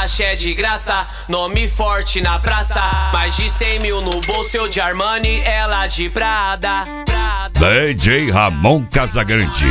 Relaxa, é de graça, nome forte na praça. Mais de 100 mil no bolso, eu de Armani, ela de Prada. DJ Ramon Casagrande.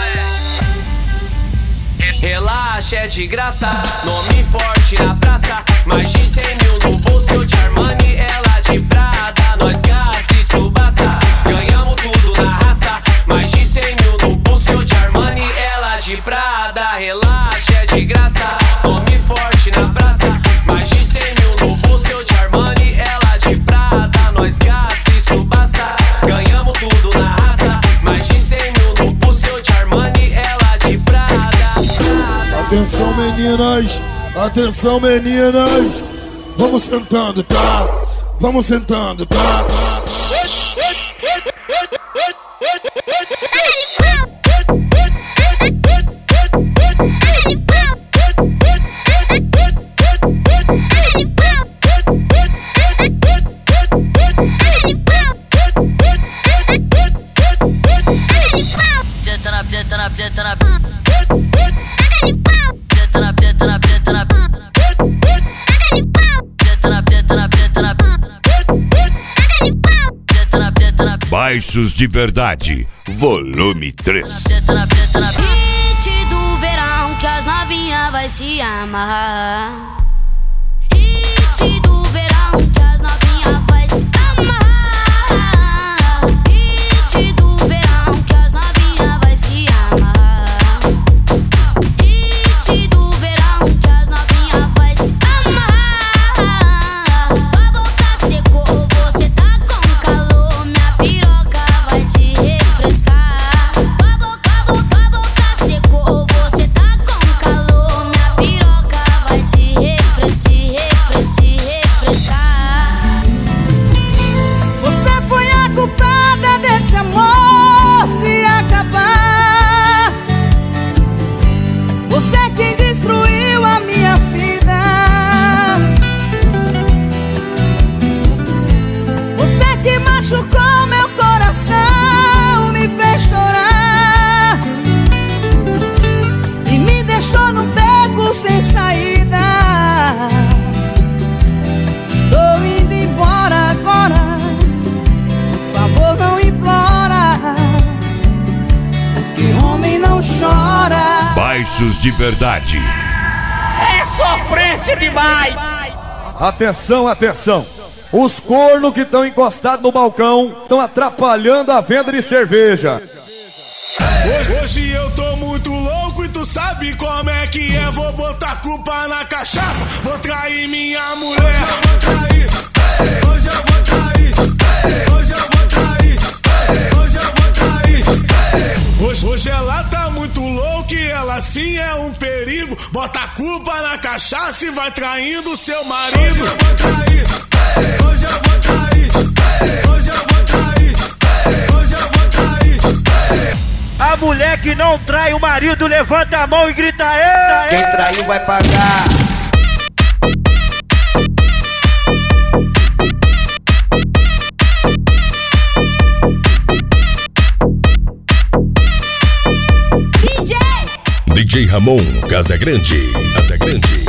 Relaxa, é de graça, nome forte na praça. Mais de 100 mil no bolso, eu de Armani, ela de Prada. Nós gasta, isso basta, ganhamos tudo na raça. Mais de 100 mil no bolso, eu de Armani, ela de Prada. Relaxa, é de graça, nome forte na praça. Mais de 100 mil no bolso, eu de Armani, ela de Prada. Nós gasta, isso basta, ganhamos tudo na raça. Mais de 100 mil no bolso, eu de Armani, ela de Prada. Atenção meninas, atenção meninas. Vamos sentando, tá? Vamos sentando, tá? Baixos de Verdade, volume 3. Hit do verão que as novinhas vai se amarrar. Hit do verão que as novinhas vai se amarrar. Hit do verão que as novinhas vai se amarrar. Hit do verão que as novinhas vai se amarrar. A boca secou, você tá com calor, minha piroca vai te refrescar. A boca secou, você tá com calor, minha piroca vai te refrescar. Você foi a culpada desse amor se acabar. Você quem destruiu a minha vida. Você que machucou meu coração, me fez chorar e me deixou num beco sem saída. Estou indo embora agora, por favor não implora, que homem não chora. Baixos de Verdade. É sofrência demais! Atenção, atenção! Os cornos que estão encostados no balcão estão atrapalhando a venda de cerveja. Hoje eu tô muito louco e tu sabe como é que é. Vou botar culpa na cachaça, vou trair minha mulher. Hoje eu vou trair, hoje eu vou trair, hoje eu vou trair. Hoje ela tá muito louca e ela sim é um perigo. Bota a culpa na cachaça e vai traindo seu marido. Hoje eu vou trair, hoje eu vou trair, hoje eu vou trair, hoje eu vou trair. A mulher que não trai o marido, levanta a mão e grita: "Ei!" Quem traiu vai pagar. DJ Ramon Casagrande.